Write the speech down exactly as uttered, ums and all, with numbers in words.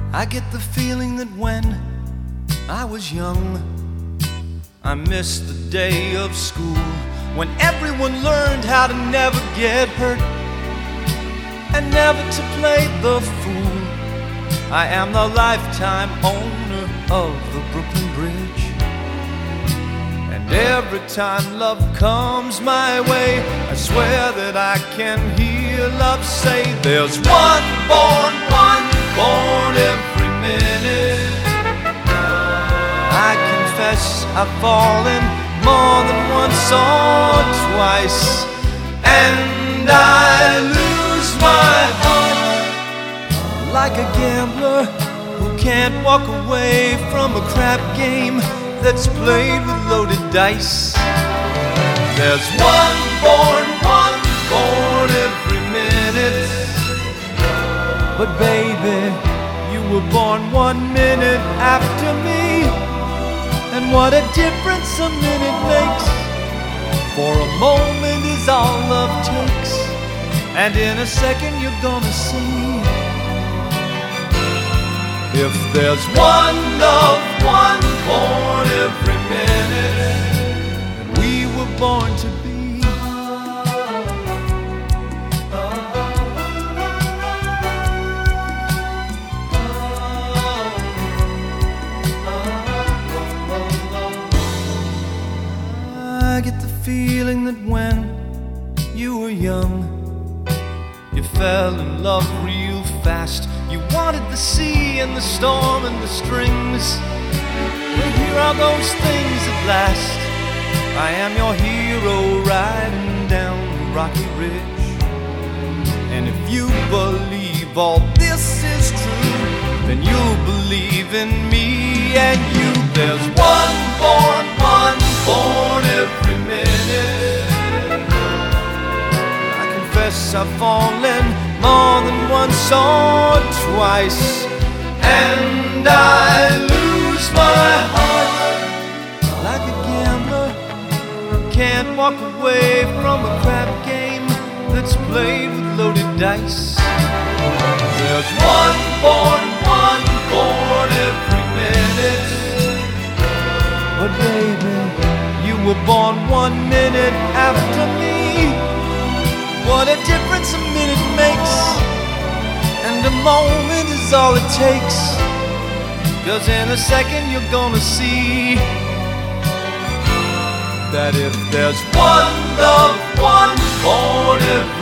I get the feeling that when I was young, I missed the day of school, when everyone learned how to never get hurt and never to play the fool. I am the lifetime owner of the Brooklyn Bridge, and every time love comes my way, I swear that I can hear love say, there's one born, one born every minute. I confess I've fallen more than once or twice, and I lose my heart like a gambler who can't walk away from a crap game that's played with loaded dice. There's one born, one born every minute. But baby, you were born one minute after me, and what a difference a minute makes. For a moment is all love takes, and in a second you're gonna see. If there's one love, one born every minute, and we were born to be. I get the feeling that when you were young, you fell in love real fast. You wanted the sea and the storm and the strings. Well, here are those things at last. I am your hero riding down the rocky ridge, and if you believe all this is true, then you'll believe in me and you. There's one born, one born every minute. I confess I've fallen more than once or twice, and I lose my heart like a gambler who can't walk away from a crap game that's played with loaded dice. There's one born, one born every minute. But baby, you were born one minute after me. What a difference a minute makes, and a moment is all it takes. 'Cause in a second you're gonna see that if there's one love, one born every